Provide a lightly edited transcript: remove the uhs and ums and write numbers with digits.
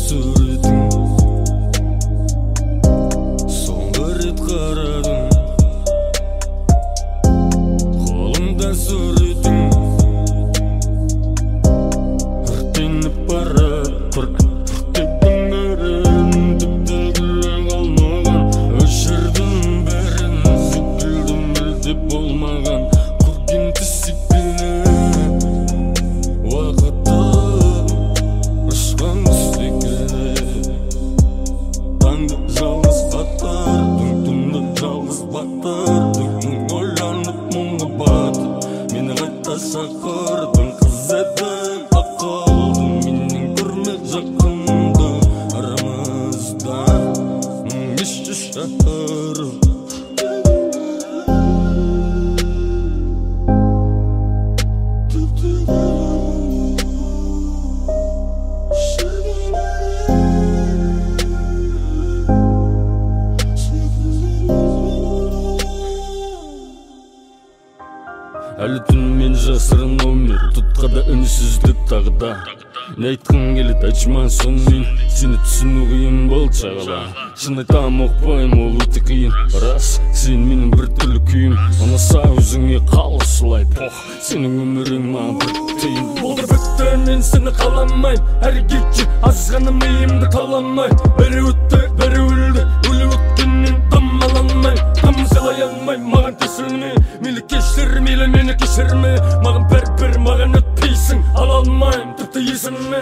sureting so'nggi ret qaradim qo'limda sureting urtenib borib olmagan kurgin tisiklini vaqtda ushqan istikli tangda жалғыз batar tunda жалғыз batar o'ylanib munga batib meni qayta chaqirdim qiz edim aqoldim mening ko'rma yaqinda aramizda ishchi shahar Әлі түн мен жасырын өмір тұтқада үнсіздік тағда не айтқың келеді айтшыман сонымен сені түсіну қиын болды шағала шын айтам оқпаймын ол өте қиын рас сен менің бір түрлі күйім ұнаса өзіңе қал осылай пох сенің өмірің маған бір тиын болды бітті мен сені қаламаймын әрі кетші азғана миымды қаламай бірі өтті бірі өлді өлі өткеннен дым ала алмаймын дым сыйлай алмаймын маған тесілме мейлі кешір мейлі мені кешірме маған бір маған өтпейсің ала алмаймын тіпті есіме